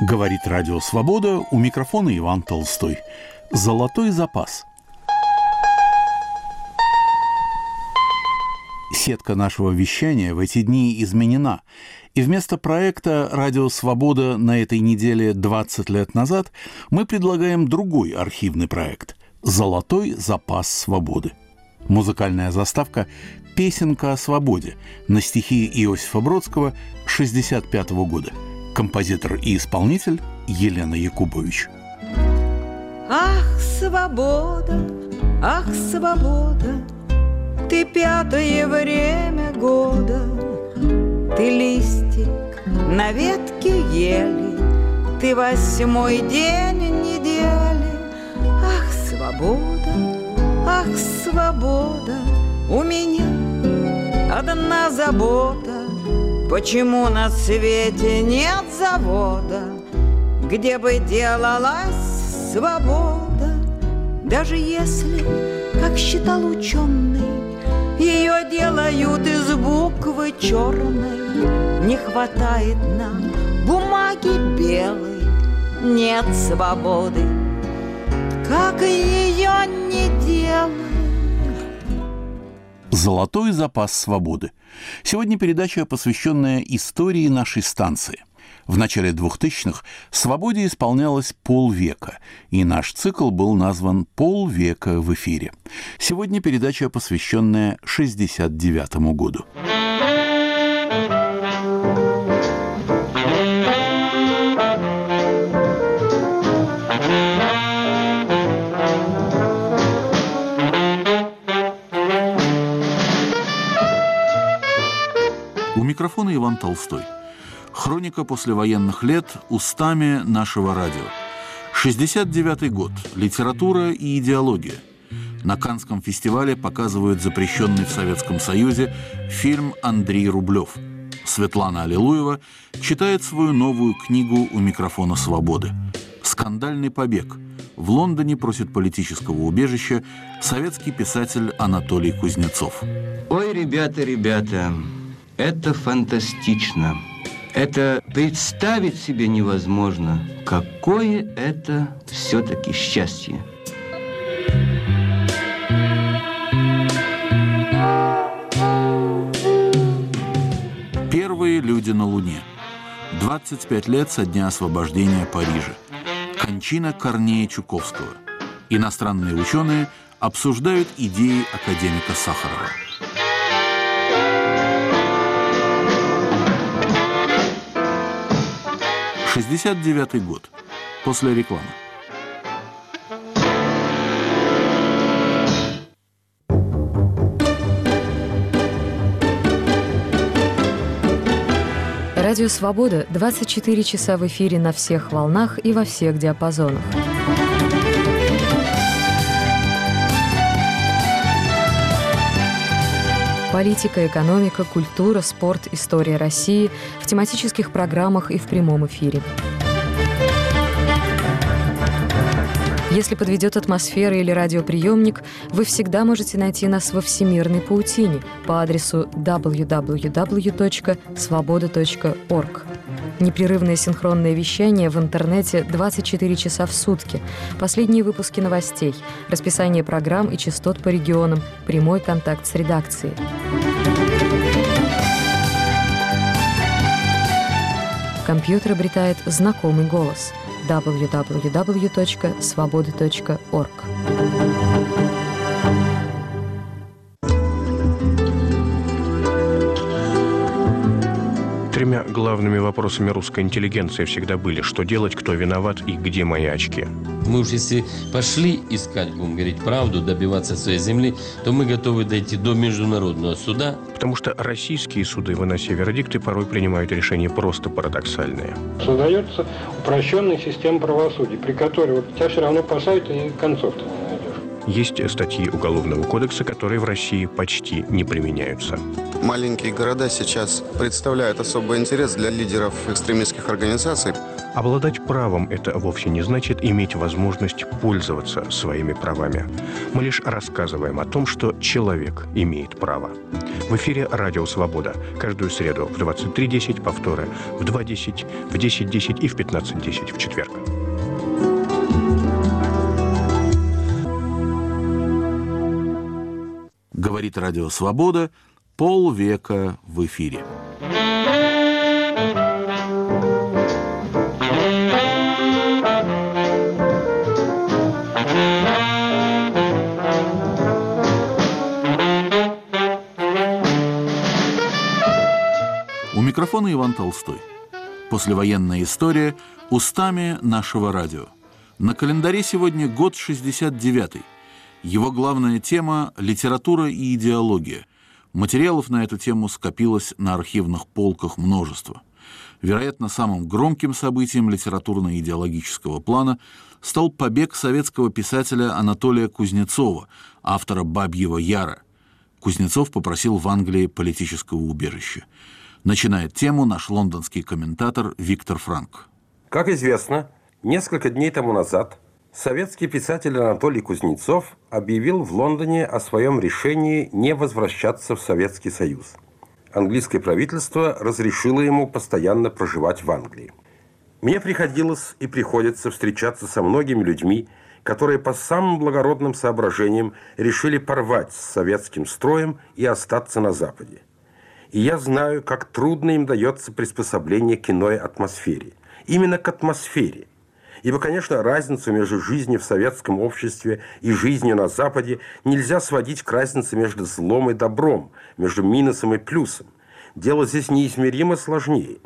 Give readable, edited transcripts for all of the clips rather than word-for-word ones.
Говорит Радио Свобода, у микрофона Иван Толстой. Золотой запас. Сетка нашего вещания в эти дни изменена, и вместо проекта «Радио Свобода» на этой неделе 20 лет назад мы предлагаем другой архивный проект «Золотой запас свободы». Музыкальная заставка «Песенка о свободе» на стихи Иосифа Бродского 1965 года. Композитор и исполнитель Елена Якубович. Ах, свобода, ты пятое время года, ты листик на ветке ели, ты 8-й день недели. Ах, свобода, у меня одна забота. Почему на свете нет завода, где бы делалась свобода? Даже если, как считал ученый, ее делают из буквы черной, не хватает нам бумаги белой, нет свободы, как ее не делай. «Золотой запас свободы». Сегодня передача, посвященная истории нашей станции. В начале 2000-х «Свободе» исполнялось полвека, и наш цикл был назван «Полвека в эфире». Сегодня передача, посвященная 1969 году. У микрофона Иван Толстой. Хроника послевоенных лет устами нашего радио. 1969 год. Литература и идеология. На Каннском фестивале показывают запрещенный в Советском Союзе фильм «Андрей Рублев». Светлана Аллилуева читает свою новую книгу у микрофона «Свободы». «Скандальный побег». В Лондоне просит политического убежища советский писатель Анатолий Кузнецов. Ой, ребята, это фантастично. Это представить себе невозможно. Какое это все-таки счастье. Первые люди на Луне. 25 лет со дня освобождения Парижа. Кончина Корнея Чуковского. Иностранные ученые обсуждают идеи академика Сахарова. 1969 год. После рекламы. Радио «Свобода» 24 часа в эфире на всех волнах и во всех диапазонах. Политика, экономика, культура, спорт, история России в тематических программах и в прямом эфире. Если подведет атмосфера или радиоприемник, вы всегда можете найти нас во всемирной паутине по адресу www.svoboda.org. Непрерывное синхронное вещание в интернете 24 часа в сутки, последние выпуски новостей, расписание программ и частот по регионам, прямой контакт с редакцией. Компьютер обретает знакомый голос – www.svoboda.org. Тремя главными вопросами русской интеллигенции всегда были: что делать, кто виноват и где мои очки. Мы уж если пошли искать, будем говорить правду, добиваться своей земли, то мы готовы дойти до международного суда. Потому что российские суды, вынося вердикты, порой принимают решения просто парадоксальные. Создается упрощенная система правосудия, при которой тебя все равно посадят и концов-то не найдешь. Есть статьи Уголовного кодекса, которые в России почти не применяются. Маленькие города сейчас представляют особый интерес для лидеров экстремистских организаций. Обладать правом – это вовсе не значит иметь возможность пользоваться своими правами. Мы лишь рассказываем о том, что человек имеет право. В эфире «Радио Свобода». Каждую среду в 23:10, повторы в 2:10, в 10:10 и в 15:10 в четверг. Говорит «Радио Свобода», полвека в эфире. У микрофона Иван Толстой. Послевоенная история устами нашего радио. На календаре сегодня год 69-й. Его главная тема – литература и идеология. Материалов на эту тему скопилось на архивных полках множество. Вероятно, самым громким событием литературно-идеологического плана стал побег советского писателя Анатолия Кузнецова, автора «Бабьего Яра». Кузнецов попросил в Англии политического убежища. Начинает тему наш лондонский комментатор Виктор Франк. Как известно, несколько дней тому назад советский писатель Анатолий Кузнецов объявил в Лондоне о своем решении не возвращаться в Советский Союз. Английское правительство разрешило ему постоянно проживать в Англии. Мне приходилось и приходится встречаться со многими людьми, которые по самым благородным соображениям решили порвать с советским строем и остаться на Западе. И я знаю, как трудно им дается приспособление к иной атмосфере. Именно к атмосфере. Ибо, конечно, разницу между жизнью в советском обществе и жизнью на Западе нельзя сводить к разнице между злом и добром, между минусом и плюсом. Дело здесь неизмеримо сложнее.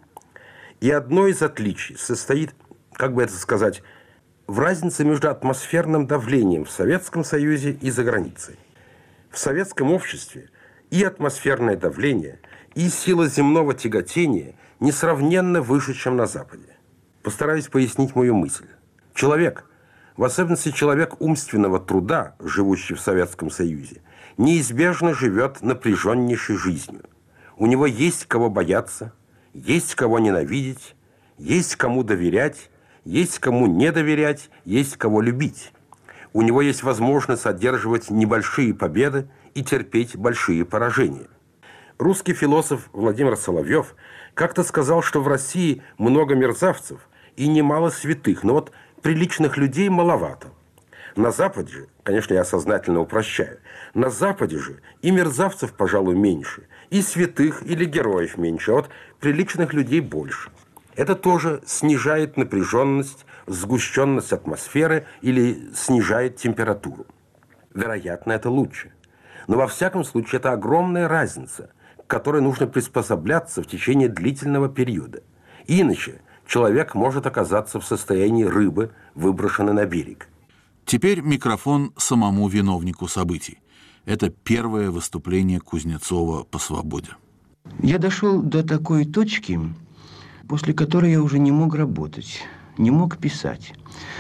И одно из отличий состоит, как бы это сказать, в разнице между атмосферным давлением в Советском Союзе и за границей. В советском обществе и атмосферное давление, и сила земного тяготения несравненно выше, чем на Западе. Постараюсь пояснить мою мысль. Человек, в особенности человек умственного труда, живущий в Советском Союзе, неизбежно живет напряженнейшей жизнью. У него есть кого бояться, есть кого ненавидеть, есть кому доверять, есть кому не доверять, есть кого любить. У него есть возможность одерживать небольшие победы и терпеть большие поражения. Русский философ Владимир Соловьев как-то сказал, что в России много мерзавцев и немало святых, но вот приличных людей маловато. На Западе же, конечно, я сознательно упрощаю, на Западе же и мерзавцев, пожалуй, меньше, и святых или героев меньше, а вот приличных людей больше. Это тоже снижает напряженность, сгущенность атмосферы или снижает температуру. Вероятно, это лучше. Но во всяком случае это огромная разница, к которой нужно приспосабляться в течение длительного периода. Иначе человек может оказаться в состоянии рыбы, выброшенной на берег. Теперь микрофон самому виновнику событий. Это первое выступление Кузнецова по свободе. Я дошел до такой точки, после которой я уже не мог работать, не мог писать.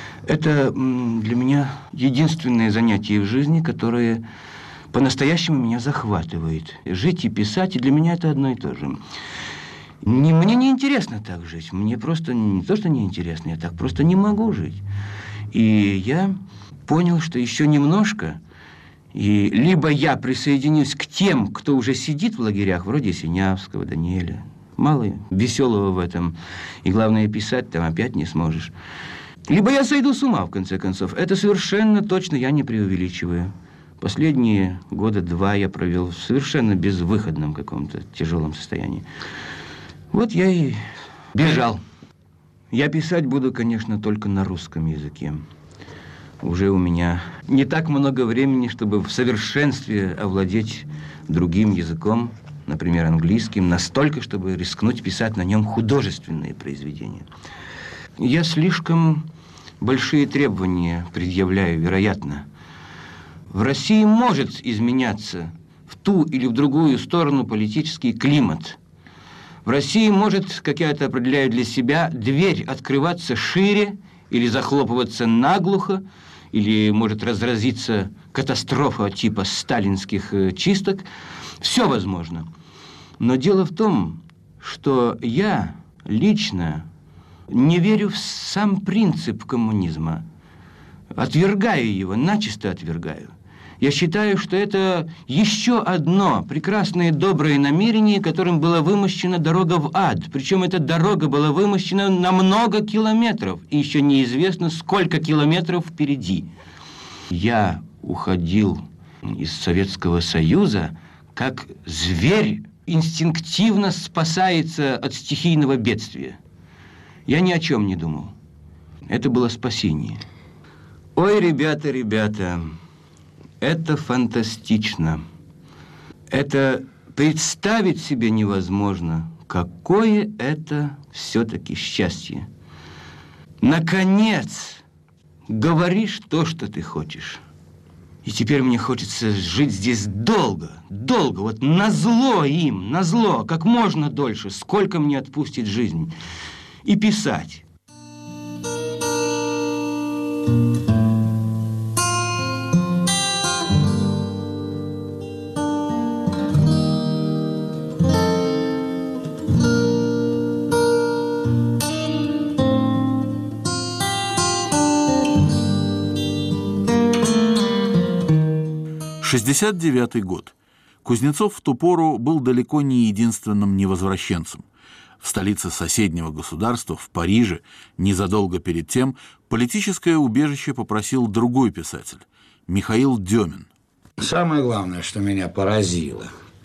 Это для меня единственное занятие в жизни, которое по-настоящему меня захватывает. Жить и писать, и для меня это одно и то же. Мне не интересно так жить. Мне просто не то, что неинтересно, я так просто не могу жить. И я понял, что еще немножко, и либо я присоединюсь к тем, кто уже сидит в лагерях, вроде Синявского, Даниэля. Мало веселого в этом. И главное, писать там опять не сможешь. Либо я сойду с ума, в конце концов. Это совершенно точно я не преувеличиваю. Последние года 2 я провел в совершенно безвыходном каком-то тяжелом состоянии. Вот я и бежал. Я писать буду, конечно, только на русском языке. Уже у меня не так много времени, чтобы в совершенстве овладеть другим языком, например, английским, настолько, чтобы рискнуть писать на нем художественные произведения. Я слишком большие требования предъявляю, вероятно. В России может изменяться в ту или в другую сторону политический климат. В России может, как я это определяю для себя, дверь открываться шире или захлопываться наглухо, или может разразиться катастрофа типа сталинских чисток. Все возможно. Но дело в том, что я лично не верю в сам принцип коммунизма. Отвергаю его, начисто отвергаю. Я считаю, что это еще одно прекрасное доброе намерение, которым была вымощена дорога в ад. Причем эта дорога была вымощена на много километров, и еще неизвестно, сколько километров впереди. Я уходил из Советского Союза, как зверь инстинктивно спасается от стихийного бедствия. Я ни о чем не думал. Это было спасение. Ой, ребята, это фантастично. Это представить себе невозможно, какое это все-таки счастье. Наконец, говоришь то, что ты хочешь. И теперь мне хочется жить здесь долго, вот назло им, назло, как можно дольше, сколько мне отпустит жизнь. И писать. 1969 год. Кузнецов в ту пору был далеко не единственным невозвращенцем. В столице соседнего государства, в Париже, незадолго перед тем, политическое убежище попросил другой писатель – Михаил Демин. Самое главное, что меня поразило,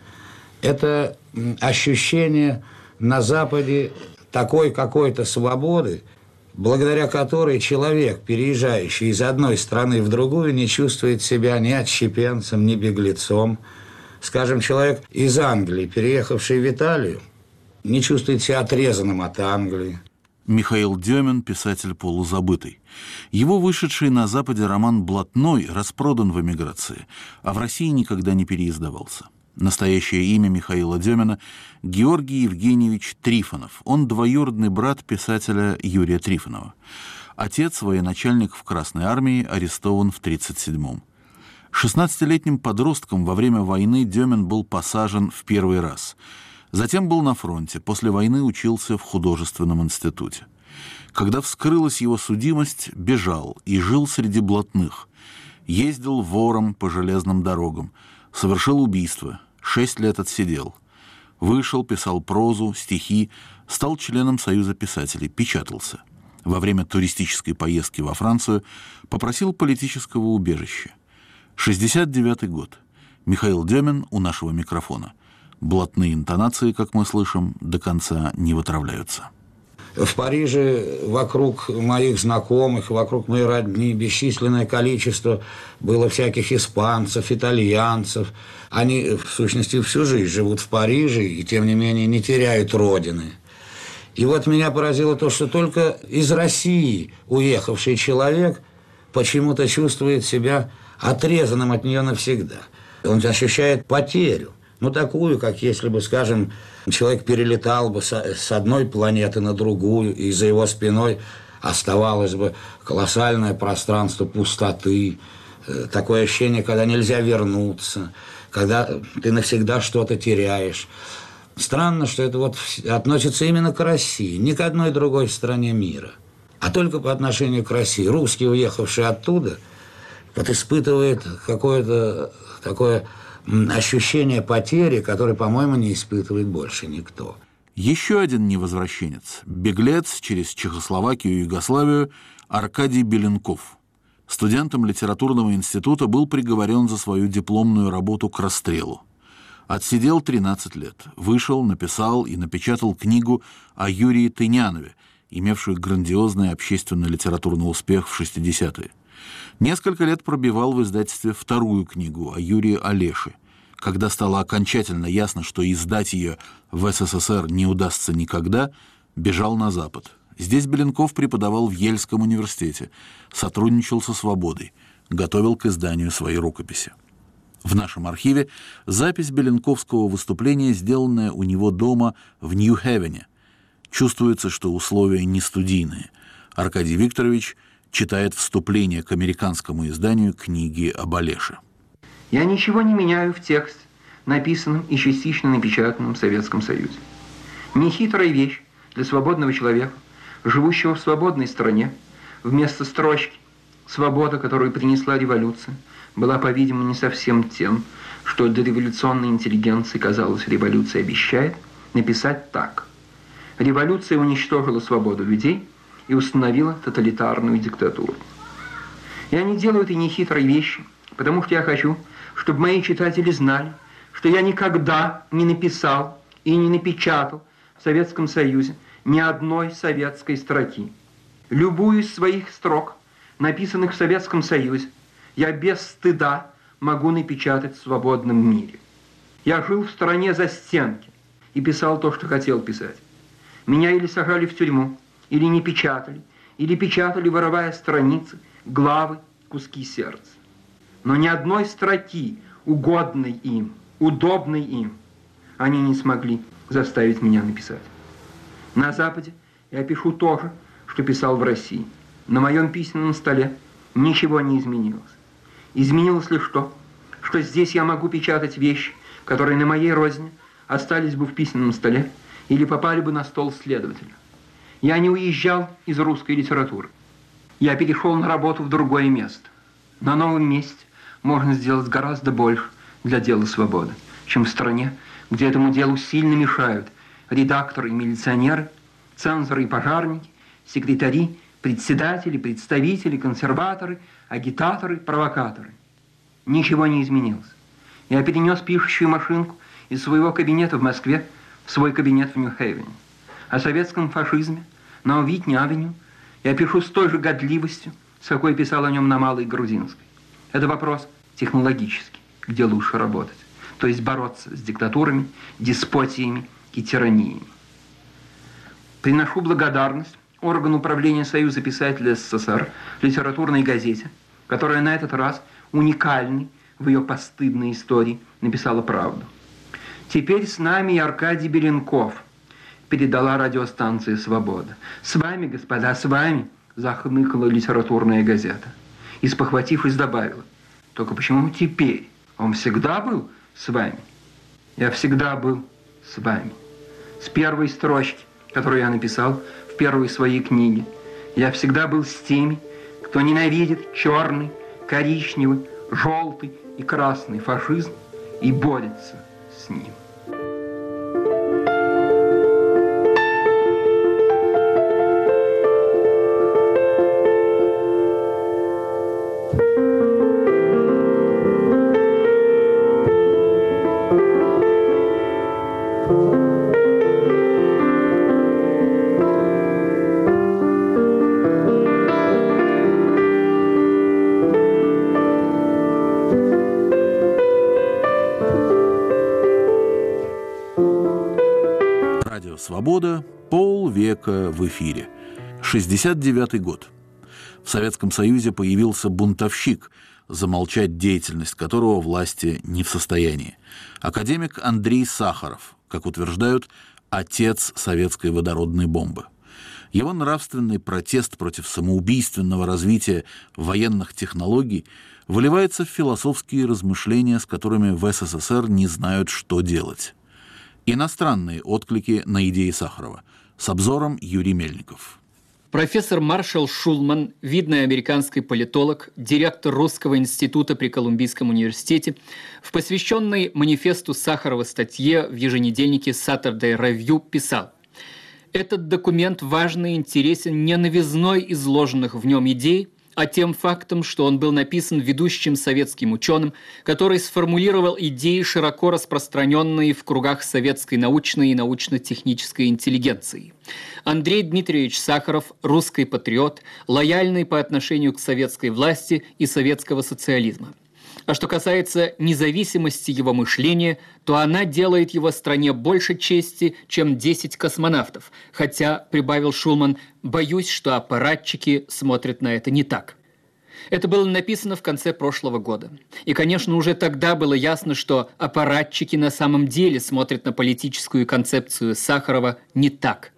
это ощущение на Западе такой какой-то свободы, благодаря которой человек, переезжающий из одной страны в другую, не чувствует себя ни отщепенцем, ни беглецом. Скажем, человек из Англии, переехавший в Италию, не чувствует себя отрезанным от Англии. Михаил Демин – писатель полузабытый. Его вышедший на Западе роман «Блатной» распродан в эмиграции, а в России никогда не переиздавался. Настоящее имя Михаила Демина – Георгий Евгеньевич Трифонов. Он двоюродный брат писателя Юрия Трифонова. Отец, военачальник в Красной армии, арестован в 1937-м. 16-летним подростком во время войны Демин был посажен в первый раз. Затем был на фронте, после войны учился в художественном институте. Когда вскрылась его судимость, бежал и жил среди блатных. Ездил вором по железным дорогам, совершил убийство, 6 лет отсидел. Вышел, писал прозу, стихи, стал членом Союза писателей, печатался. Во время туристической поездки во Францию попросил политического убежища. 1969 год. Михаил Демин у нашего микрофона. Блатные интонации, как мы слышим, до конца не вытравляются. В Париже вокруг моих знакомых, вокруг моей родни бесчисленное количество было всяких испанцев, итальянцев. Они, в сущности, всю жизнь живут в Париже и, тем не менее, не теряют родины. И вот меня поразило то, что только из России уехавший человек почему-то чувствует себя отрезанным от нее навсегда. Он ощущает потерю. Ну, такую, как если бы, скажем, человек перелетал бы с одной планеты на другую, и за его спиной оставалось бы колоссальное пространство пустоты, такое ощущение, когда нельзя вернуться, когда ты навсегда что-то теряешь. Странно, что это вот относится именно к России, не к одной другой стране мира, а только по отношению к России. Русский, уехавший оттуда, вот испытывает какое-то такое ощущение потери, которое, по-моему, не испытывает больше никто. Еще один невозвращенец, беглец через Чехословакию и Югославию Аркадий Беленков. Студентом литературного института был приговорен за свою дипломную работу к расстрелу. Отсидел 13 лет, вышел, написал и напечатал книгу о Юрии Тынянове, имевшую грандиозный общественно-литературный успех в 60-е. Несколько лет пробивал в издательстве вторую книгу о Юрии Олеше. Когда стало окончательно ясно, что издать ее в СССР не удастся никогда, бежал на Запад. Здесь Беленков преподавал в Ельском университете, сотрудничал со «Свободой», готовил к изданию свои рукописи. В нашем архиве запись беленковского выступления, сделанная у него дома в Нью-Хевене. Чувствуется, что условия не студийные. Аркадий Викторович читает вступление к американскому изданию книги об Олеше. Я ничего не меняю в тексте, написанном и частично напечатанном в Советском Союзе. Нехитрая вещь для свободного человека, живущего в свободной стране, вместо строчки «Свобода, которую принесла революция», была, по-видимому, не совсем тем, что для революционной интеллигенции, казалось, революция обещает, написать так. Революция уничтожила свободу людей и установила тоталитарную диктатуру. Я не делаю этой нехитрой вещи, потому что я хочу, чтобы мои читатели знали, что я никогда не написал и не напечатал в Советском Союзе ни одной советской строки. Любую из своих строк, написанных в Советском Союзе, я без стыда могу напечатать в свободном мире. Я жил в стране застенки и писал то, что хотел писать. Меня или сажали в тюрьму, или не печатали, или печатали, вырывая страницы, главы, куски сердца. Но ни одной строки, угодной им, удобной им, они не смогли заставить меня написать. На Западе я пишу то же, что писал в России. На моем письменном столе ничего не изменилось. Изменилось лишь то, что здесь я могу печатать вещи, которые на моей родине остались бы в письменном столе или попали бы на стол следователя. Я не уезжал из русской литературы. Я перешел на работу в другое место. На новом месте можно сделать гораздо больше для дела свободы, чем в стране, где этому делу сильно мешают редакторы и милиционеры, цензоры и пожарники, секретари, председатели, представители, консерваторы, агитаторы, провокаторы. Ничего не изменилось. Я перенес пишущую машинку из своего кабинета в Москве в свой кабинет в Нью-Хейвене. О советском фашизме на Уитни-авеню я пишу с той же годливостью, с какой писал о нем на Малой Грузинской. Это вопрос технологический, где лучше работать, то есть бороться с диктатурами, деспотиями и тираниями. Приношу благодарность органу управления Союза писателей СССР, литературной газете, которая на этот раз уникальной в ее постыдной истории написала правду. Теперь с нами и Аркадий Беленков, передала радиостанция «Свобода». С вами, господа, с вами, захныкала литературная газета. И, спохватившись, добавила: только почему теперь? Он всегда был с вами. Я всегда был с вами. С первой строчки, которую я написал в первой своей книге, я всегда был с теми, кто ненавидит черный, коричневый, желтый и красный фашизм и борется с ним. «Свобода», полвека в эфире. 69-й год. В Советском Союзе появился бунтовщик, замолчать деятельность которого власти не в состоянии. Академик Андрей Сахаров, как утверждают, отец советской водородной бомбы. Его нравственный протест против самоубийственного развития военных технологий выливается в философские размышления, с которыми в СССР не знают, что делать. Иностранные отклики на идеи Сахарова. С обзором Юрий Мельников. Профессор Маршал Шулман, видный американский политолог, директор Русского института при Колумбийском университете, в посвященной манифесту Сахарова статье в еженедельнике Saturday Review писал: «Этот документ важный и интересен не новизной изложенных в нем идей, а тем фактом, что он был написан ведущим советским ученым, который сформулировал идеи, широко распространенные в кругах советской научной и научно-технической интеллигенции. Андрей Дмитриевич Сахаров – русский патриот, лояльный по отношению к советской власти и советского социализма. А что касается независимости его мышления, то она делает его стране больше чести, чем 10 космонавтов. Хотя, прибавил Шулман, боюсь, что аппаратчики смотрят на это не так». Это было написано в конце прошлого года. И, конечно, уже тогда было ясно, что аппаратчики на самом деле смотрят на политическую концепцию Сахарова не так.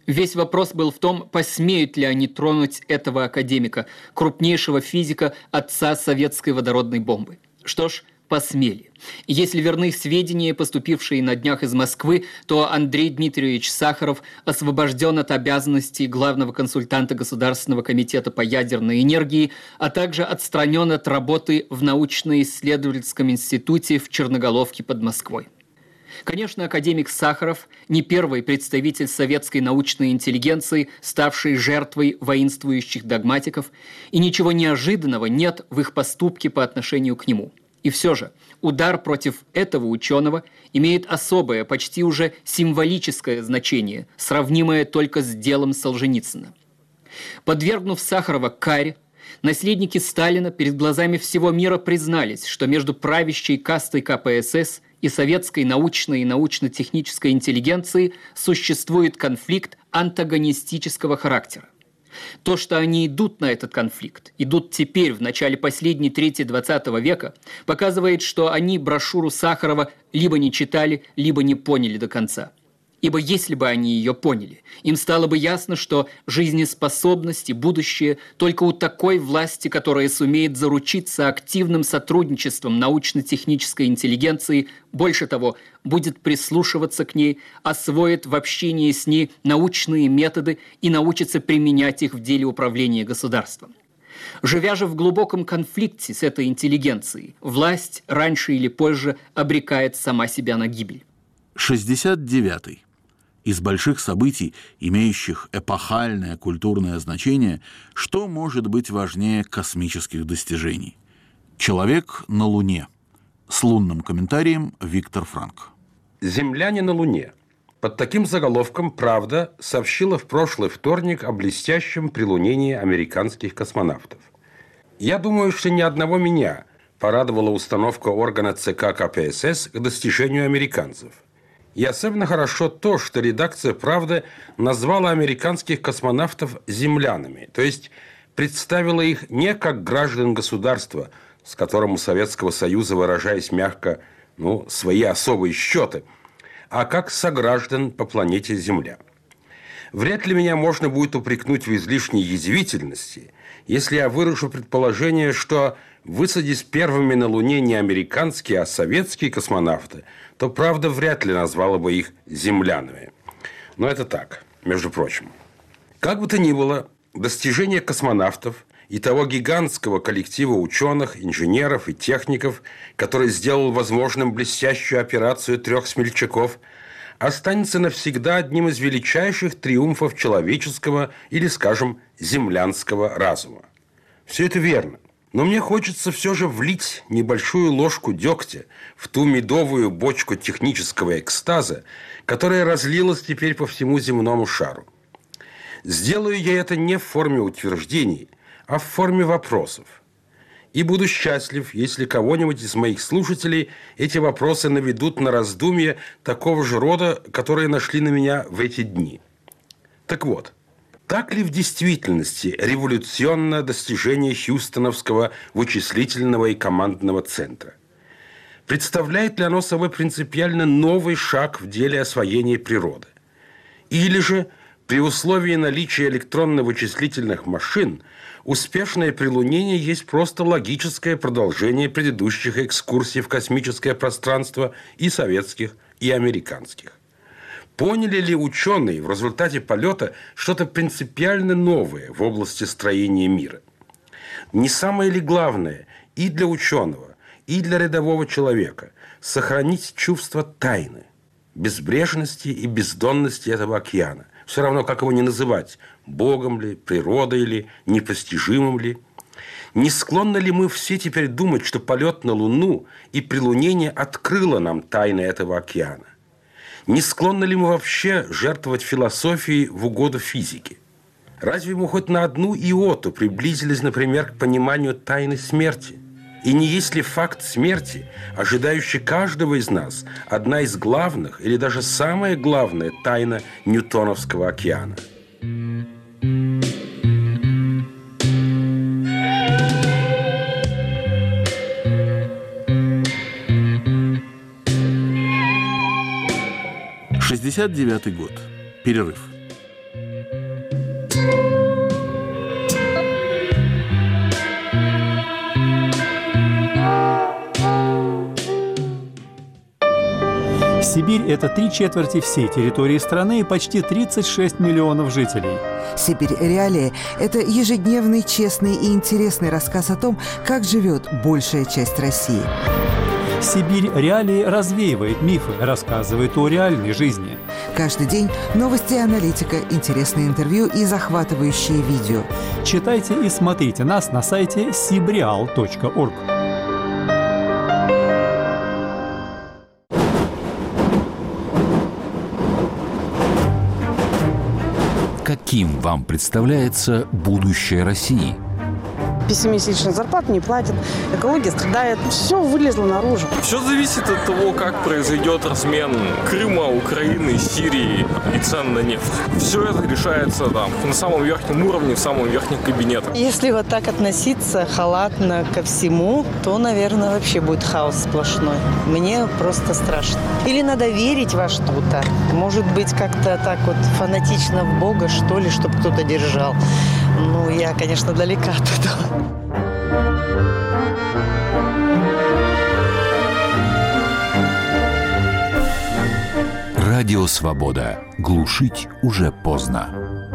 Весь вопрос был в том, посмеют ли они тронуть этого академика, крупнейшего физика, отца советской водородной бомбы. Что ж, посмели. Если верны сведения, поступившие на днях из Москвы, то Андрей Дмитриевич Сахаров освобожден от обязанностей главного консультанта Государственного комитета по ядерной энергии, а также отстранен от работы в научно-исследовательском институте в Черноголовке под Москвой. Конечно, академик Сахаров не первый представитель советской научной интеллигенции, ставший жертвой воинствующих догматиков, и ничего неожиданного нет в их поступке по отношению к нему. И все же удар против этого ученого имеет особое, почти уже символическое значение, сравнимое только с делом Солженицына. Подвергнув Сахарова каре, наследники Сталина перед глазами всего мира признались, что между правящей кастой КПСС и советской научной и научно-технической интеллигенцией существует конфликт антагонистического характера. То, что они идут на этот конфликт, идут теперь, в начале последней трети XX века, показывает, что они брошюру Сахарова либо не читали, либо не поняли до конца. Ибо если бы они ее поняли, им стало бы ясно, что жизнеспособность и будущее только у такой власти, которая сумеет заручиться активным сотрудничеством научно-технической интеллигенции, больше того, будет прислушиваться к ней, освоит в общении с ней научные методы и научится применять их в деле управления государством. Живя же в глубоком конфликте с этой интеллигенцией, власть раньше или позже обрекает сама себя на гибель. 69-й. Из больших событий, имеющих эпохальное культурное значение, что может быть важнее космических достижений? Человек на Луне. С лунным комментарием Виктор Франк. «Земляне на Луне». Под таким заголовком «Правда» сообщила в прошлый вторник о блестящем прилунении американских космонавтов. Я думаю, что ни одного меня порадовала установка органа ЦК КПСС к достижению американцев. И особенно хорошо то, что редакция «Правды» назвала американских космонавтов землянами, то есть представила их не как граждан государства, с которым у Советского Союза, выражаясь мягко, свои особые счеты, а как сограждан по планете Земля. Вряд ли меня можно будет упрекнуть в излишней язвительности, если я выражу предположение, что высадись первыми на Луне не американские, а советские космонавты, то «Правда» вряд ли назвала бы их землянами. Но это так, между прочим. Как бы то ни было, достижения космонавтов и того гигантского коллектива ученых, инженеров и техников, который сделал возможным блестящую операцию 3 смельчаков, останется навсегда одним из величайших триумфов человеческого или, скажем, землянского разума. Все это верно. Но мне хочется все же влить небольшую ложку дегтя в ту медовую бочку технического экстаза, которая разлилась теперь по всему земному шару. Сделаю я это не в форме утверждений, а в форме вопросов. И буду счастлив, если кого-нибудь из моих слушателей эти вопросы наведут на раздумья такого же рода, которые нашли на меня в эти дни. Так вот, так ли в действительности революционное достижение Хьюстоновского вычислительного и командного центра? Представляет ли оно собой принципиально новый шаг в деле освоения природы? Или же, при условии наличия электронно-вычислительных машин, успешное прилунение есть просто логическое продолжение предыдущих экскурсий в космическое пространство и советских, и американских? Поняли ли ученые в результате полета что-то принципиально новое в области строения мира? Не самое ли главное и для ученого, и для рядового человека сохранить чувство тайны, безбрежности и бездонности этого океана? Все равно, как его ни называть, Богом ли, природой ли, непостижимым ли? Не склонны ли мы все теперь думать, что полет на Луну и прилунение открыло нам тайны этого океана? Не склонны ли мы вообще жертвовать философией в угоду физике? Разве мы хоть на одну иоту приблизились, например, к пониманию тайны смерти? И не есть ли факт смерти, ожидающий каждого из нас, одна из главных или даже самая главная тайна Ньютоновского океана? «69-й год. Перерыв. Сибирь – это 3/4 всей территории страны и почти 36 миллионов жителей. «Сибирь. Реалии» – это ежедневный, честный и интересный рассказ о том, как живет большая часть России. «Сибирь. Реалии» развеивает мифы, рассказывает о реальной жизни. Каждый день новости и аналитика, интересные интервью и захватывающие видео. Читайте и смотрите нас на сайте sibreal.org. Каким вам представляется будущее России? 5-месячную зарплату не платят, экология страдает. Все вылезло наружу. Все зависит от того, как произойдет размен Крыма, Украины, Сирии и цен на нефть. Все это решается там на самом верхнем уровне, в самом верхнем кабинете. Если вот так относиться халатно ко всему, то, наверное, вообще будет хаос сплошной. Мне просто страшно. Или надо верить во что-то. Может быть, как-то так вот фанатично в Бога, что ли, чтобы кто-то держал. Ну, я, конечно, далека от этого. Радио «Свобода». Глушить уже поздно.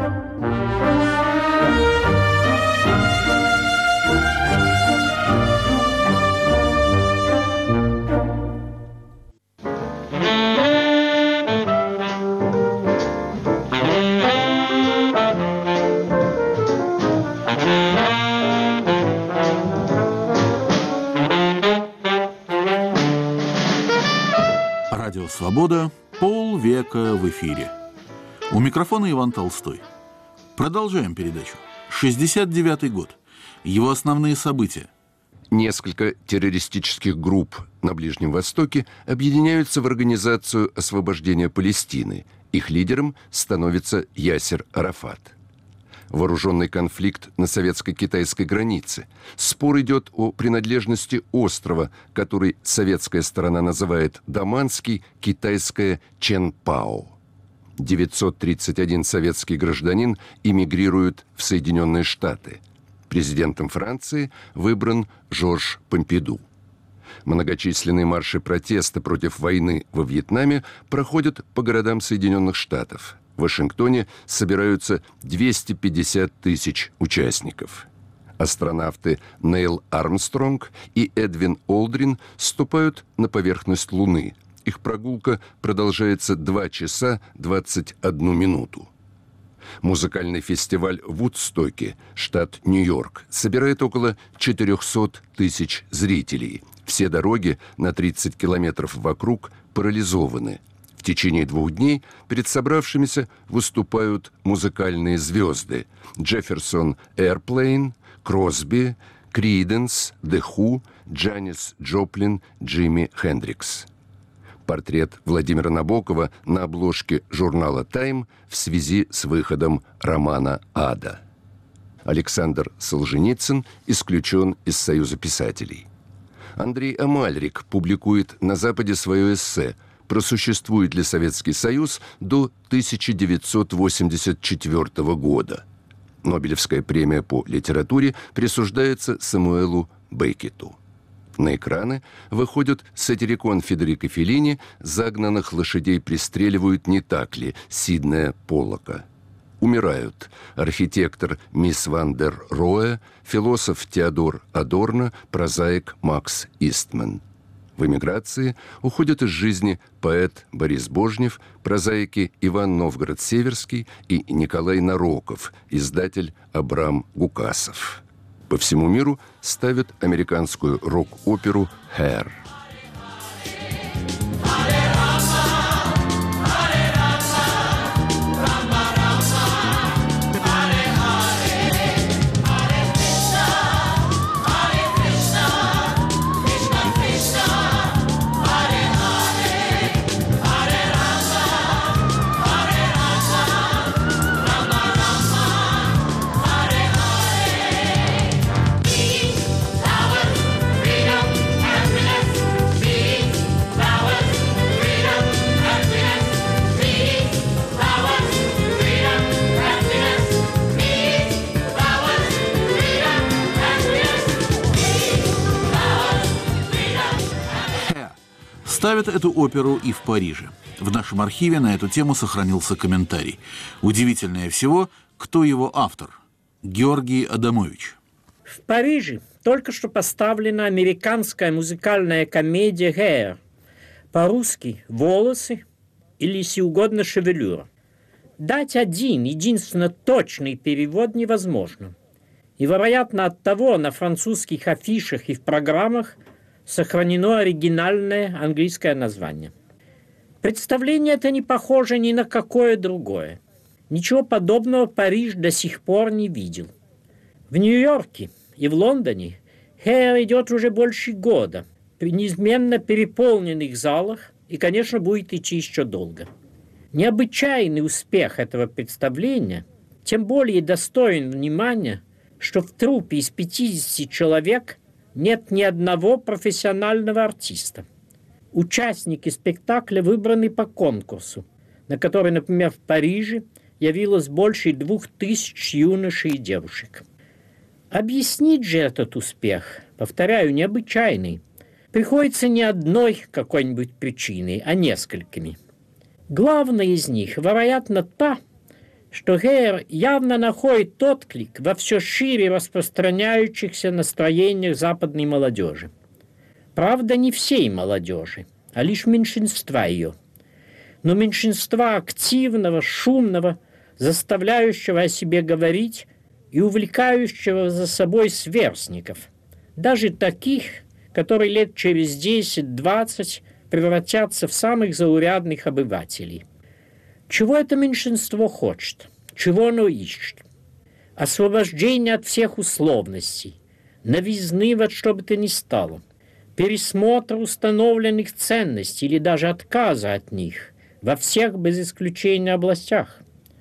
Радио «Свобода». Полвека в эфире. У микрофона Иван Толстой. Продолжаем передачу. 69-й год. Его основные события. Несколько террористических групп на Ближнем Востоке объединяются в Организацию освобождения Палестины. Их лидером становится Ясер Арафат. Вооруженный конфликт на советско-китайской границе. Спор идет о принадлежности острова, который советская сторона называет Даманский, китайская Ченпао. 931 советский гражданин эмигрирует в Соединенные Штаты. Президентом Франции выбран Жорж Помпиду. Многочисленные марши протеста против войны во Вьетнаме проходят по городам Соединенных Штатов. В Вашингтоне собираются 250 тысяч участников. Астронавты Нейл Армстронг и Эдвин Олдрин ступают на поверхность Луны. Их прогулка продолжается 2 часа 21 минуту. Музыкальный фестиваль в Вудстоке, штат Нью-Йорк, собирает около 400 тысяч зрителей. Все дороги на 30 километров вокруг парализованы. В течение 2 дней перед собравшимися выступают музыкальные звезды: Джефферсон Эйрплейн, Кросби, Криденс, The Who, Джанис Джоплин, Джимми Хендрикс. Портрет Владимира Набокова на обложке журнала «Тайм» в связи с выходом романа «Ада». Александр Солженицын исключен из Союза писателей. Андрей Амальрик публикует на Западе свое эссе «Просуществует ли Советский Союз до 1984 года». Нобелевская премия по литературе присуждается Самуэлу Беккету. На экраны выходят сатирикон Федерико Феллини «Загнанных лошадей пристреливают, не так ли?» Сиднея Поллока. Умирают архитектор Мисс Ван дер Роэ, философ Теодор Адорно, прозаик Макс Истман. В эмиграции уходят из жизни поэт Борис Божнев, прозаики Иван Новгород-Северский и Николай Нароков, издатель Абрам Гукасов. По всему миру ставят американскую рок-оперу «Hair». Happiness Ставят эту оперу и в Париже. В нашем архиве на эту тему сохранился комментарий. Удивительнее всего, кто его автор. Георгий Адамович. В Париже только что поставлена американская музыкальная комедия «Hair». По-русски «Волосы» или, если угодно, «Шевелюра». Дать один, единственно точный перевод невозможно. И, вероятно, оттого на французских афишах и в программах сохранено оригинальное английское название. Представление это не похоже ни на какое другое. Ничего подобного Париж до сих пор не видел. В Нью-Йорке и в Лондоне «Hair» идет уже больше года, при неизменно переполненных залах и, конечно, будет идти еще долго. Необычайный успех этого представления тем более достоин внимания, что в труппе из 50 человек нет ни одного профессионального артиста. Участники спектакля выбраны по конкурсу, на который, например, в Париже явилось больше 2000 юношей и девушек. Объяснить же этот успех, повторяю, необычайный, приходится не одной какой-нибудь причиной, а несколькими. Главная из них, вероятно, та, что «Hair» явно находит отклик во все шире распространяющихся настроениях западной молодежи. Правда, не всей молодежи, а лишь меньшинства ее. Но меньшинства активного, шумного, заставляющего о себе говорить и увлекающего за собой сверстников, даже таких, которые лет через 10-20 превратятся в самых заурядных обывателей. Чего это меньшинство хочет? Чего оно ищет? Освобождение от всех условностей, новизны во что бы то ни стало, пересмотр установленных ценностей или даже отказа от них во всех без исключения областях.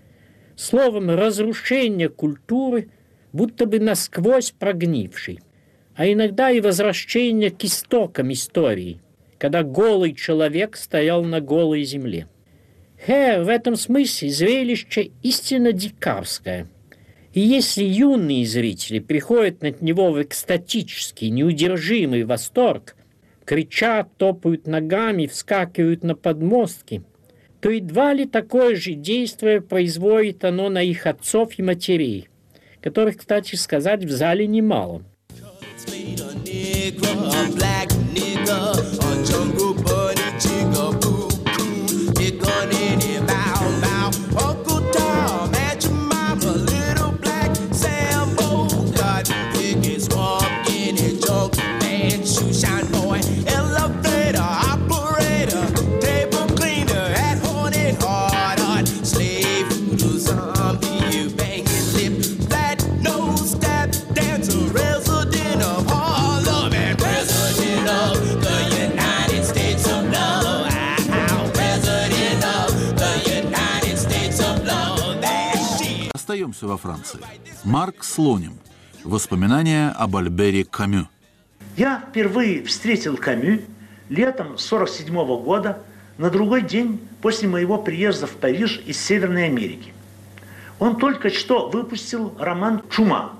Словом, разрушение культуры, будто бы насквозь прогнившей, а иногда и возвращение к истокам истории, когда голый человек стоял на голой земле. «Hair» в этом смысле зрелище истинно дикарское. И если юные зрители приходят на него в экстатический, неудержимый восторг, кричат, топают ногами, вскакивают на подмостки, то едва ли такое же действие производит оно на их отцов и матерей, которых, кстати сказать, в зале немало. Остаемся во Франции. Марк Слоним. Воспоминания об Альбере Камю. Я впервые встретил Камю летом 1947 года, на другой день после моего приезда в Париж из Северной Америки. Он только что выпустил роман «Чума».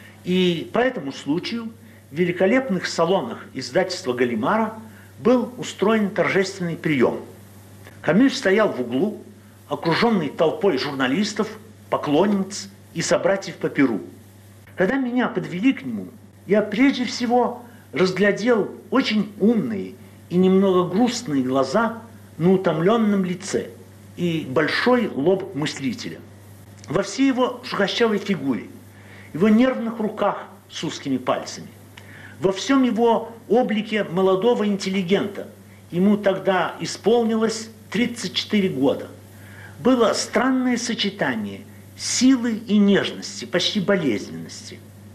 И по этому случаю в великолепных салонах издательства «Галимара» был устроен торжественный прием. Камю стоял в углу, окруженный толпой журналистов, поклонниц и собратьев по перу. Когда меня подвели к нему, я прежде всего разглядел очень умные и немного грустные глаза на утомленном лице и большой лоб мыслителя. Во всей его сухощавой фигуре, его нервных руках с узкими пальцами, во всем его облике молодого интеллигента, ему тогда исполнилось 34 года, было странное сочетание силы и нежности, почти болезненности.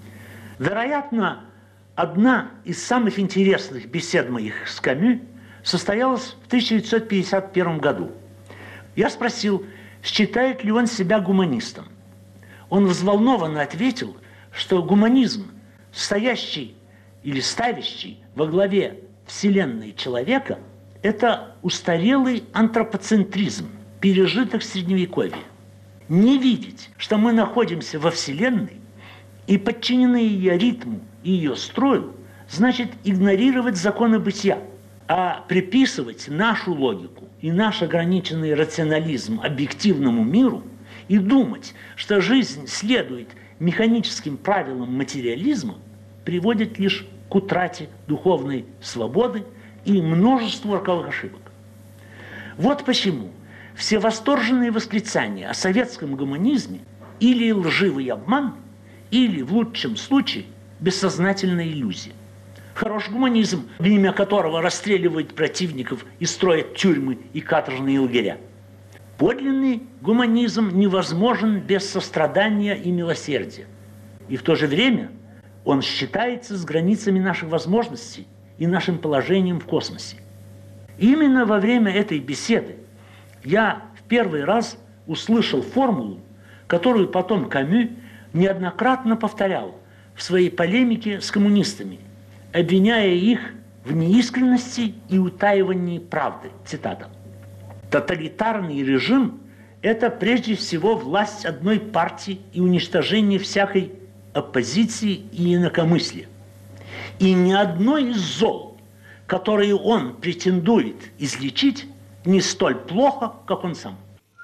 Вероятно, одна из самых интересных бесед моих с Камю состоялась в 1951 году. Я спросил, считает ли он себя гуманистом. Он взволнованно ответил, что гуманизм, стоящий или ставящий во главе вселенной человека, это устарелый антропоцентризм, пережиток Средневековья. Не видеть, что мы находимся во Вселенной и подчинены ее ритму и ее строю, значит игнорировать законы бытия. А приписывать нашу логику и наш ограниченный рационализм объективному миру и думать, что жизнь следует механическим правилам материализма, приводит лишь к утрате духовной свободы и множеству роковых ошибок. Вот почему все восторженные восклицания о советском гуманизме или лживый обман, или, в лучшем случае, бессознательная иллюзия. Хороший гуманизм, во имя которого расстреливают противников и строят тюрьмы и каторжные лагеря. Подлинный гуманизм невозможен без сострадания и милосердия. И в то же время он считается с границами наших возможностей и нашим положением в космосе. Именно во время этой беседы я в первый раз услышал формулу, которую потом Камю неоднократно повторял в своей полемике с коммунистами, обвиняя их в неискренности и утаивании правды. Цитата. «Тоталитарный режим – это прежде всего власть одной партии и уничтожение всякой оппозиции и инакомыслия. И ни одно из зол, которые он претендует излечить, не столь плохо, как он сам».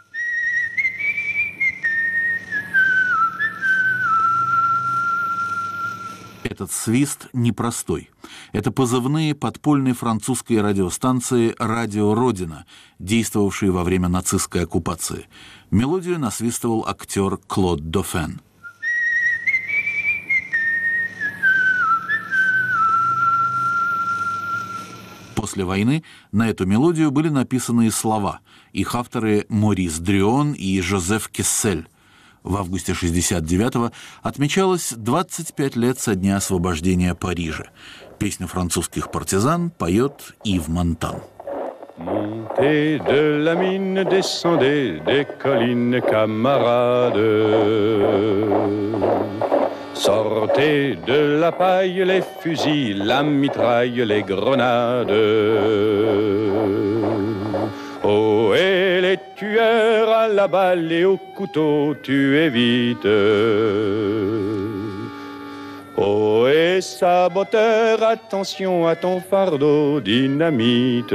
Этот свист непростой. Это позывные подпольной французской радиостанции «Радио Родина», действовавшей во время нацистской оккупации. Мелодию насвистывал актер Клод Дофен. После войны на эту мелодию были написаны и слова. Их авторы Морис Дрюон и Жозеф Кессель. В августе 1969-го отмечалось 25 лет со дня освобождения Парижа. Песню французских партизан поет Ив Монтан. Montez de la mine, descendez des collines, camarades. Sortez de la paille les fusils, la mitraille, les grenades. Oh, et les tueurs à la balle et au couteau, tuez vite. Oh, et saboteur, attention à ton fardeau, dynamite.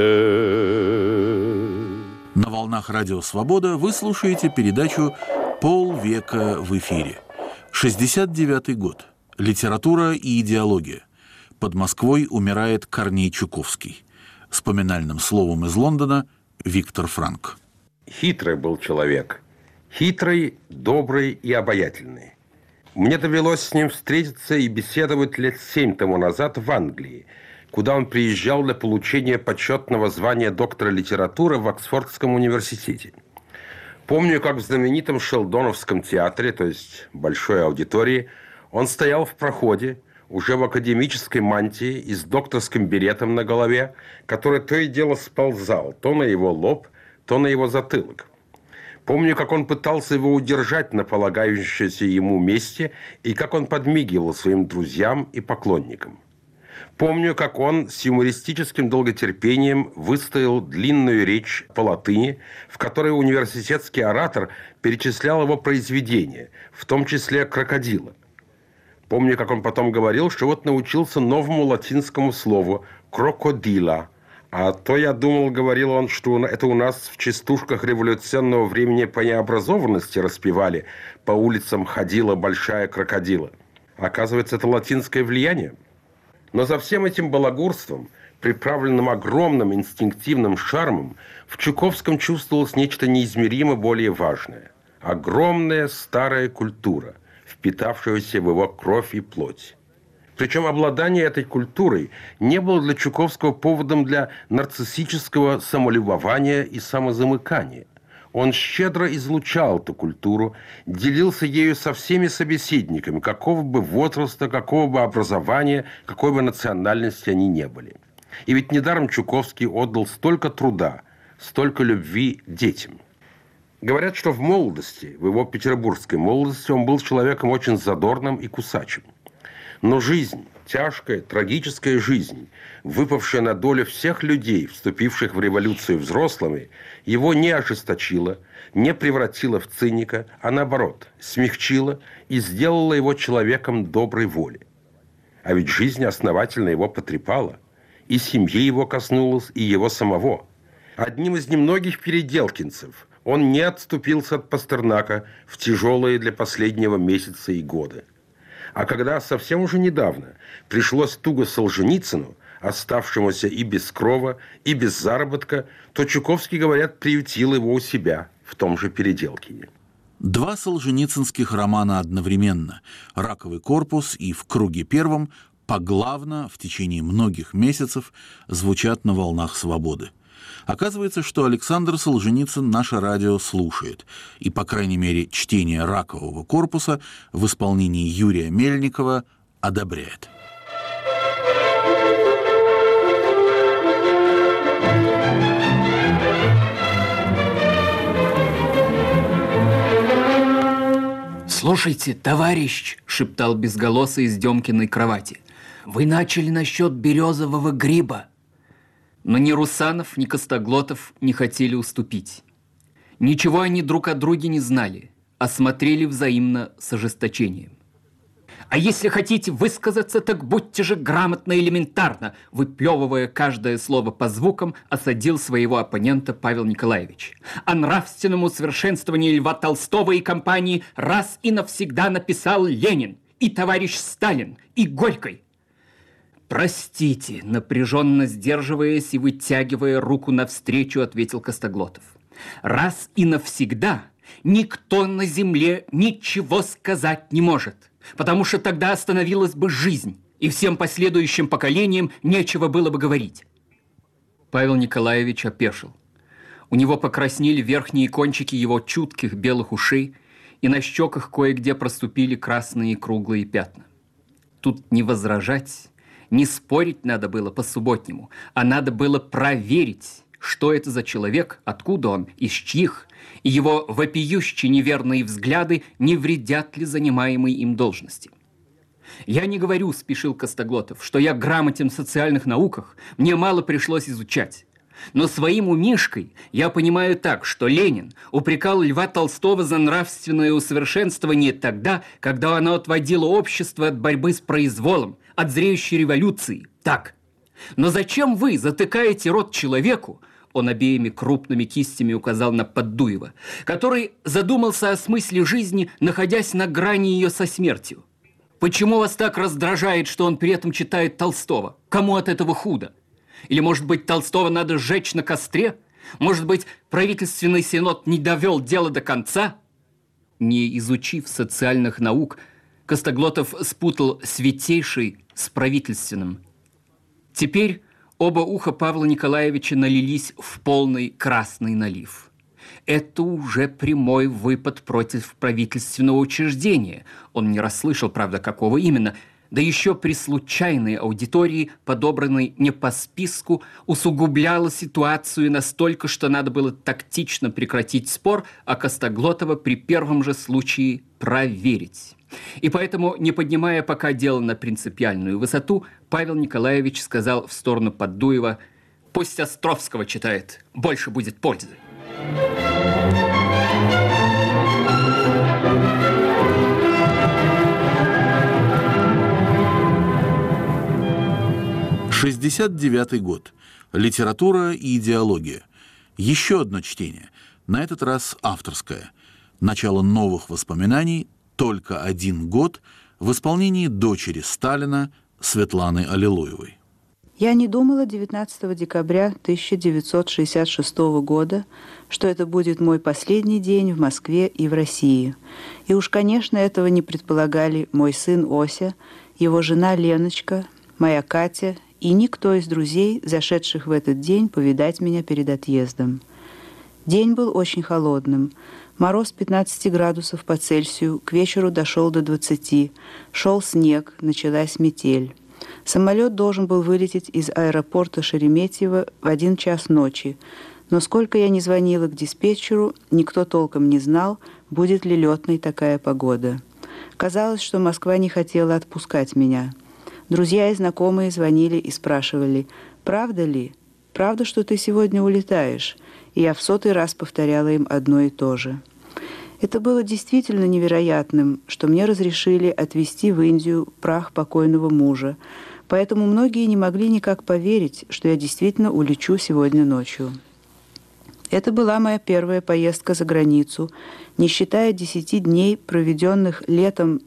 На волнах Радио Свобода вы слушаете передачу «Полвека в эфире». 69-й год. Литература и идеология. Под Москвой умирает Корней Чуковский. С поминальным словом из Лондона Виктор Франк. Хитрый был человек. Хитрый, добрый и обаятельный. Мне довелось с ним встретиться и беседовать лет 7 тому назад в Англии, куда он приезжал для получения почетного звания доктора литературы в Оксфордском университете. Помню, как в знаменитом Шелдоновском театре, то есть большой аудитории, он стоял в проходе, уже в академической мантии и с докторским беретом на голове, который то и дело сползал то на его лоб, то на его затылок. Помню, как он пытался его удержать на полагающемся ему месте и как он подмигивал своим друзьям и поклонникам. Помню, как он с юмористическим долготерпением выстоял длинную речь по латыни, в которой университетский оратор перечислял его произведения, в том числе «Крокодила». Помню, как он потом говорил, что вот научился новому латинскому слову «крокодила». А то я думал, говорил он, что это у нас в частушках революционного времени по необразованности распевали «По улицам ходила большая крокодила». Оказывается, это латинское влияние. Но за всем этим балагурством, приправленным огромным инстинктивным шармом, в Чуковском чувствовалось нечто неизмеримо более важное. Огромная старая культура, впитавшаяся в его кровь и плоть. Причем обладание этой культурой не было для Чуковского поводом для нарциссического самолюбования и самозамыкания. Он щедро излучал эту культуру, делился ею со всеми собеседниками, какого бы возраста, какого бы образования, какой бы национальности они не были. И ведь недаром Чуковский отдал столько труда, столько любви детям. Говорят, что в молодости, в его петербургской молодости, он был человеком очень задорным и кусачим. Но жизнь, тяжкая, трагическая жизнь, выпавшая на долю всех людей, вступивших в революцию взрослыми, его не ожесточила, не превратила в циника, а наоборот, смягчила и сделала его человеком доброй воли. А ведь жизнь основательно его потрепала. И семьи его коснулось, и его самого. Одним из немногих переделкинцев он не отступился от Пастернака в тяжелые для последнего месяца и годы. А когда совсем уже недавно пришлось туго Солженицыну, оставшемуся и без крова, и без заработка, то Чуковский, говорят, приютил его у себя в том же Переделкине. Два солженицынских романа одновременно «Раковый корпус» и «В круге первом» поглавно в течение многих месяцев звучат на волнах свободы. Оказывается, что Александр Солженицын наше радио слушает, и, по крайней мере, чтение «Ракового корпуса» в исполнении Юрия Мельникова одобряет. «Слушайте, товарищ!» — шептал безголосый из Демкиной кровати. «Вы начали насчет березового гриба!» Но ни Русанов, ни Костоглотов не хотели уступить. Ничего они друг о друге не знали, а смотрели взаимно с ожесточением. «А если хотите высказаться, так будьте же грамотно и элементарно!» Выплевывая каждое слово по звукам, осадил своего оппонента Павел Николаевич. «О нравственном усовершенствовании Льва Толстого и компании раз и навсегда написал Ленин, и товарищ Сталин, и Горький». «Простите», напряженно сдерживаясь и вытягивая руку навстречу, ответил Костоглотов. «Раз и навсегда никто на земле ничего сказать не может, потому что тогда остановилась бы жизнь, и всем последующим поколениям нечего было бы говорить». Павел Николаевич опешил. У него покраснели верхние кончики его чутких белых ушей, и на щеках кое-где проступили красные круглые пятна. Тут не возражать, не спорить надо было по-субботнему, а надо было проверить, что это за человек, откуда он, из чьих, и его вопиющие неверные взгляды не вредят ли занимаемой им должности. «Я не говорю, — спешил Костоглотов, — что я грамотен в социальных науках, мне мало пришлось изучать. Но своим умишкой я понимаю так, что Ленин упрекал Льва Толстого за нравственное усовершенствование тогда, когда оно отводило общество от борьбы с произволом, от зреющей революции. Так. Но зачем вы затыкаете рот человеку, он обеими крупными кистями указал на Поддуева, который задумался о смысле жизни, находясь на грани ее со смертью? Почему вас так раздражает, что он при этом читает Толстого? Кому от этого худо? Или, может быть, Толстого надо сжечь на костре? Может быть, правительственный синод не довел дело до конца? Не изучив социальных наук, Костоглотов спутал святейший с правительственным. Теперь оба уха Павла Николаевича налились в полный красный налив. Это уже прямой выпад против правительственного учреждения. Он не расслышал, правда, какого именно. Да еще при случайной аудитории, подобранной не по списку, усугубляла ситуацию настолько, что надо было тактично прекратить спор, а Костоглотова при первом же случае проверить. И поэтому, не поднимая пока дело на принципиальную высоту, Павел Николаевич сказал в сторону Поддуева: «Пусть Островского читает, больше будет пользы». «69-й год. Литература и идеология». Еще одно чтение, на этот раз авторское. Начало новых воспоминаний «Только один год» в исполнении дочери Сталина Светланы Аллилуевой. Я не думала 19 декабря 1966 года, что это будет мой последний день в Москве и в России. И уж, конечно, этого не предполагали мой сын Ося, его жена Леночка, моя Катя и никто из друзей, зашедших в этот день повидать меня перед отъездом. День был очень холодным. Мороз 15 градусов по Цельсию, к вечеру дошел до 20. Шел снег, началась метель. Самолет должен был вылететь из аэропорта Шереметьево в 1 час ночи. Но сколько я ни звонила к диспетчеру, никто толком не знал, будет ли летной такая погода. Казалось, что Москва не хотела отпускать меня. Друзья и знакомые звонили и спрашивали: «Правда ли? Правда, что ты сегодня улетаешь?» И я в 100-й раз повторяла им одно и то же. Это было действительно невероятным, что мне разрешили отвезти в Индию прах покойного мужа, Поэтому многие не могли никак поверить, что я действительно улечу сегодня ночью. Это была моя первая поездка за границу, не считая 10 дней, проведенных летом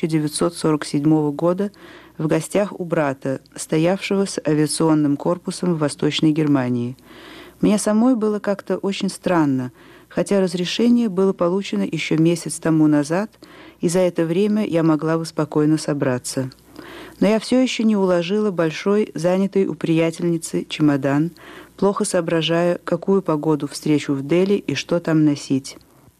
1947 года в гостях у брата, стоявшего с авиационным корпусом в Восточной Германии. Мне самой было как-то очень странно, хотя разрешение было получено еще месяц тому назад, и за это время я могла бы спокойно собраться. Но я все еще не уложила большой, занятый у приятельницы чемодан, плохо соображая, какую погоду встречу в Дели и что там носить.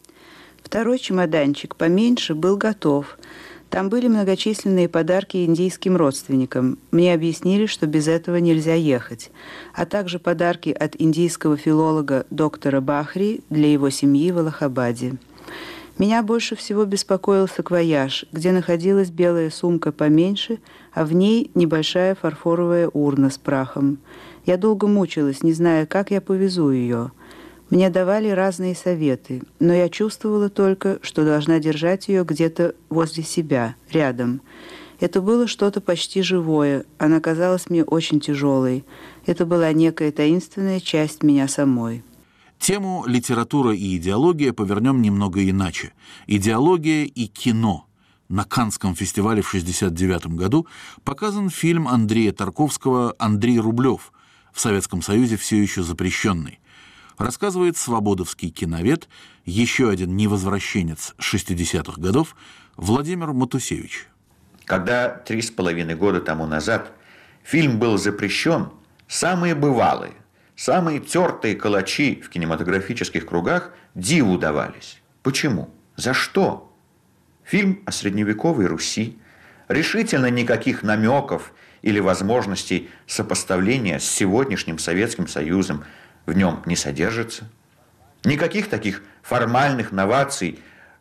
Второй чемоданчик, поменьше, был готов. Там были многочисленные подарки индийским родственникам. Мне объяснили, что без этого нельзя ехать, а также подарки от индийского филолога доктора Бахри для его семьи в Аллахабаде. Меня больше всего беспокоил саквояж, где находилась белая сумка поменьше, а в ней небольшая фарфоровая урна с прахом. Я долго мучилась, не зная, как я повезу ее. Мне давали разные советы, но я чувствовала только, что должна держать ее где-то возле себя, рядом. Это было что-то почти живое, она казалась мне очень тяжелой. Это была некая таинственная часть меня самой. Тему «Литература и идеология» повернем немного иначе. Идеология и кино. На Каннском фестивале в 1969 году показан фильм Андрея Тарковского «Андрей Рублев», в Советском Союзе все еще запрещенный. Рассказывает свободовский киновед, еще один невозвращенец 60-х годов, Владимир Матусевич. Когда 3,5 года тому назад фильм был запрещен, самые бывалые, самые тертые калачи в кинематографических кругах диву давались. Почему? За что? Фильм о средневековой Руси, решительно никаких намеков или возможностей сопоставления с сегодняшним Советским Союзом в нем не содержится. Никаких таких формальных новаций,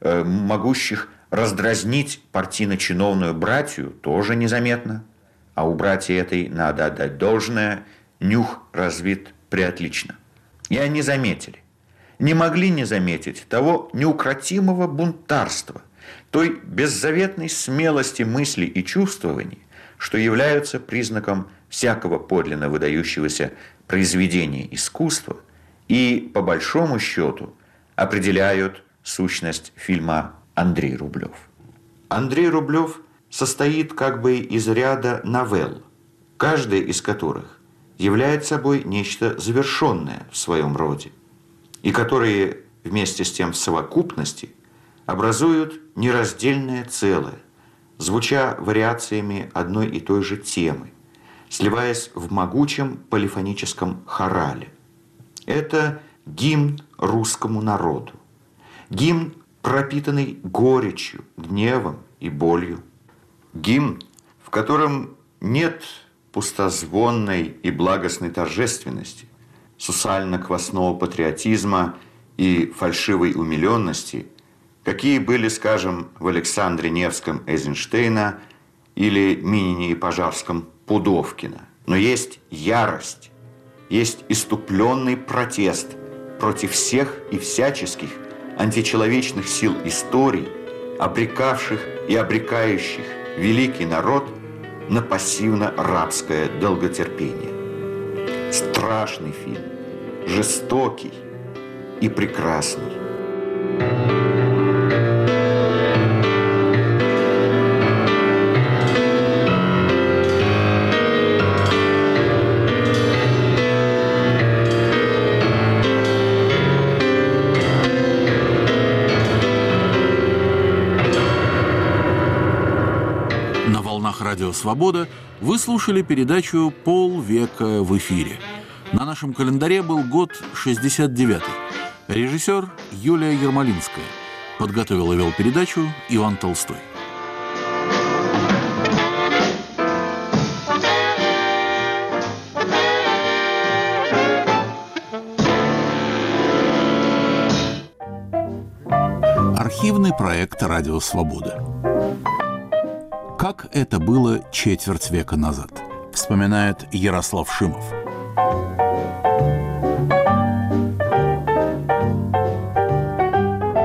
могущих раздразнить партийно-чиновную братью, тоже незаметно. А у братьи этой, надо отдать должное, нюх развит преотлично. И они заметили, не могли не заметить того неукротимого бунтарства, той беззаветной смелости мыслей и чувствований, что являются признаком всякого подлинно выдающегося произведения искусства и, по большому счету, определяют сущность фильма «Андрей Рублев». Андрей Рублев состоит как бы из ряда новелл, каждая из которых является собой нечто завершенное в своем роде, и которые вместе с тем в совокупности образуют нераздельное целое, звуча вариациями одной и той же темы, сливаясь в могучем полифоническом хорале. Это гимн русскому народу, гимн, пропитанный горечью, гневом и болью, гимн, в котором нет пустозвонной и благостной торжественности, сусально-квасного патриотизма и фальшивой умиленности, какие были, скажем, в Александре Невском Эйзенштейна или Минине и Пожарском Пудовкина. Но есть ярость, есть иступленный протест против всех и всяческих античеловечных сил истории, обрекавших и обрекающих великий народ на пассивно-рабское долготерпение. Страшный фильм, жестокий и прекрасный. Радио «Свобода» вы слушали передачу «Полвека в эфире». На нашем календаре был год 69-й. Режиссер Юлия Ермолинская. Подготовил и вел передачу Иван Толстой. Архивный проект «Радио Свобода». Как это было четверть века назад, вспоминает Ярослав Шимов.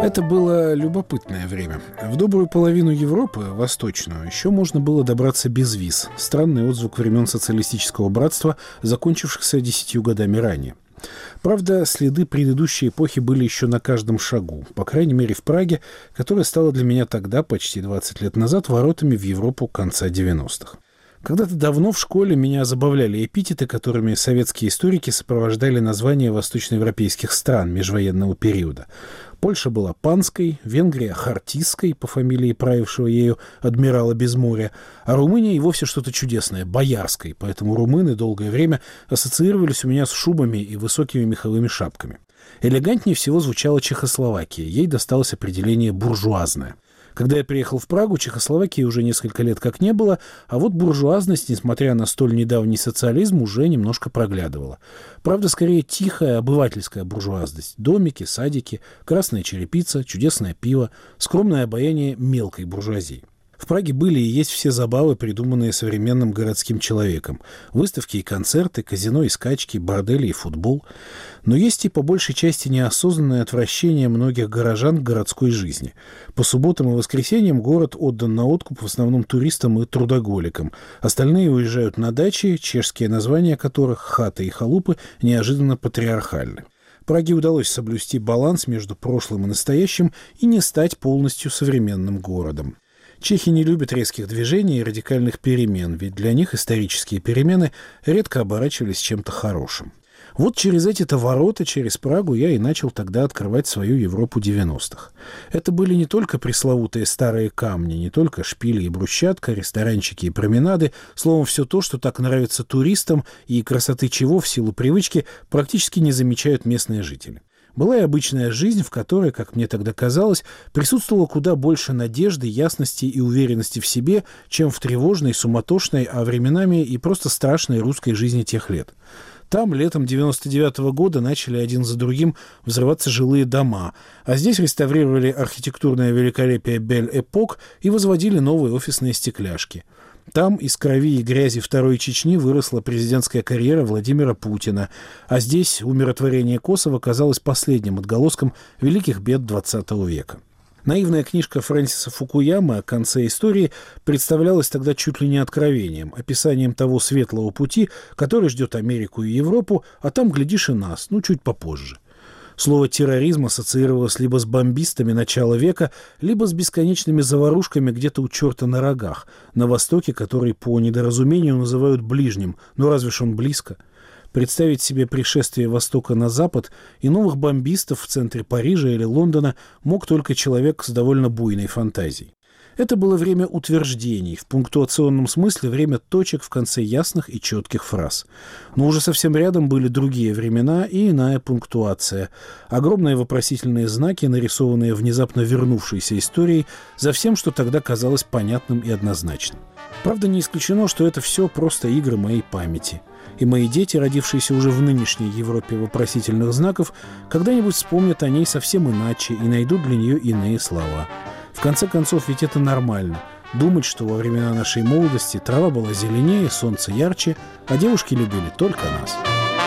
Это было любопытное время. В добрую половину Европы, восточную, еще можно было добраться без виз. Странный отзвук времен социалистического братства, закончившихся 10 годами ранее. Правда, следы предыдущей эпохи были еще на каждом шагу, по крайней мере в Праге, которая стала для меня тогда, почти 20 лет назад, воротами в Европу конца 90-х. Когда-то давно в школе меня забавляли эпитеты, которыми советские историки сопровождали названия восточноевропейских стран межвоенного периода. Польша была панской, Венгрия — хартистской, по фамилии правившего ею адмирала Безморья, а Румыния и вовсе что-то чудесное — боярской, поэтому румыны долгое время ассоциировались у меня с шубами и высокими меховыми шапками. Элегантнее всего звучала Чехословакия, ей досталось определение «буржуазная». Когда я приехал в Прагу, Чехословакии уже несколько лет как не было, а вот буржуазность, несмотря на столь недавний социализм, уже немножко проглядывала. Правда, скорее тихая обывательская буржуазность. Домики, садики, красная черепица, чудесное пиво, скромное обаяние мелкой буржуазии. В Праге были и есть все забавы, придуманные современным городским человеком. Выставки и концерты, казино и скачки, бордели и футбол. Но есть и по большей части неосознанное отвращение многих горожан к городской жизни. По субботам и воскресеньям город отдан на откуп в основном туристам и трудоголикам. Остальные уезжают на дачи, чешские названия которых, хаты и халупы, неожиданно патриархальны. Праге удалось соблюсти баланс между прошлым и настоящим и не стать полностью современным городом. Чехи не любят резких движений и радикальных перемен, ведь для них исторические перемены редко оборачивались чем-то хорошим. Вот через эти-то ворота, через Прагу, я и начал тогда открывать свою Европу 90-х. Это были не только пресловутые старые камни, не только шпили и брусчатка, ресторанчики и променады, словом, все то, что так нравится туристам и красоты чего в силу привычки практически не замечают местные жители. Была и обычная жизнь, в которой, как мне тогда казалось, присутствовало куда больше надежды, ясности и уверенности в себе, чем в тревожной, суматошной, а временами и просто страшной русской жизни тех лет. Там летом 99-го года начали один за другим взрываться жилые дома, а здесь реставрировали архитектурное великолепие Бель-Эпок и возводили новые офисные стекляшки. Там из крови и грязи Второй Чечни выросла президентская карьера Владимира Путина, а здесь умиротворение Косово казалось последним отголоском великих бед XX века. Наивная книжка Фрэнсиса Фукуямы о конце истории представлялась тогда чуть ли не откровением, описанием того светлого пути, который ждет Америку и Европу, а там, глядишь, и нас, чуть попозже. Слово «терроризм» ассоциировалось либо с бомбистами начала века, либо с бесконечными заварушками где-то у черта на рогах, на Востоке, который по недоразумению называют ближним, но разве ж он близко? Представить себе пришествие Востока на Запад и новых бомбистов в центре Парижа или Лондона мог только человек с довольно буйной фантазией. Это было время утверждений, в пунктуационном смысле время точек в конце ясных и четких фраз. Но уже совсем рядом были другие времена и иная пунктуация. Огромные вопросительные знаки, нарисованные внезапно вернувшейся историей, за всем, что тогда казалось понятным и однозначным. Правда, не исключено, что это все просто игры моей памяти. И мои дети, родившиеся уже в нынешней Европе вопросительных знаков, когда-нибудь вспомнят о ней совсем иначе и найдут для нее иные слова. В конце концов, ведь это нормально. Думать, что во времена нашей молодости трава была зеленее, солнце ярче, а девушки любили только нас.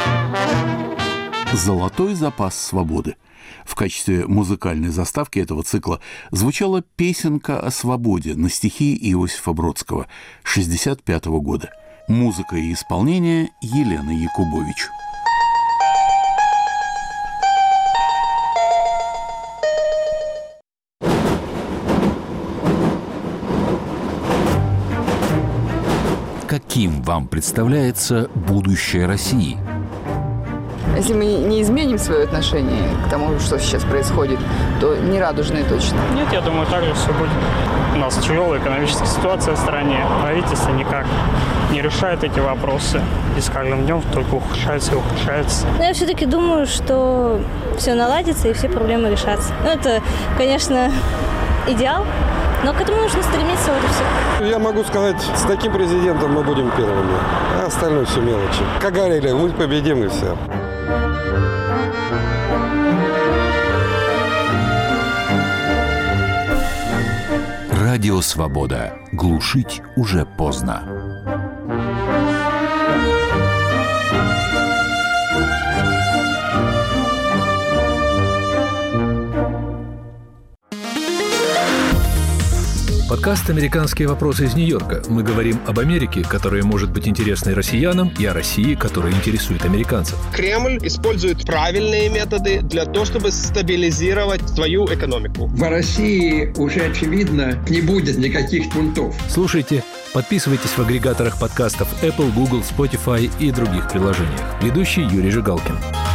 «Золотой запас свободы». В качестве музыкальной заставки этого цикла звучала песенка о свободе на стихи Иосифа Бродского 1965 года. Музыка и исполнение Елены Якубович. Каким вам представляется будущее России? Если мы не изменим свое отношение к тому, что сейчас происходит, то не радужное точно. Нет, я думаю, так же все будет. У нас тяжелая экономическая ситуация в стране. Правительство никак не решает эти вопросы. И с каждым днем только ухудшается и ухудшается. Но я все-таки думаю, что все наладится и все проблемы решатся. Это, конечно, идеал. Но к этому нужно стремиться, вот и все. Я могу сказать, с таким президентом мы будем первыми, а остальное все мелочи. Как говорили, мы победим и все. Радио «Свобода». Глушить уже поздно. Подкаст «Американские вопросы» из Нью-Йорка. Мы говорим об Америке, которая может быть интересной россиянам, и о России, которая интересует американцев. Кремль использует правильные методы для того, чтобы стабилизировать свою экономику. В России уже, очевидно, не будет никаких бунтов. Слушайте, подписывайтесь в агрегаторах подкастов Apple, Google, Spotify и других приложениях. Ведущий Юрий Жигалкин.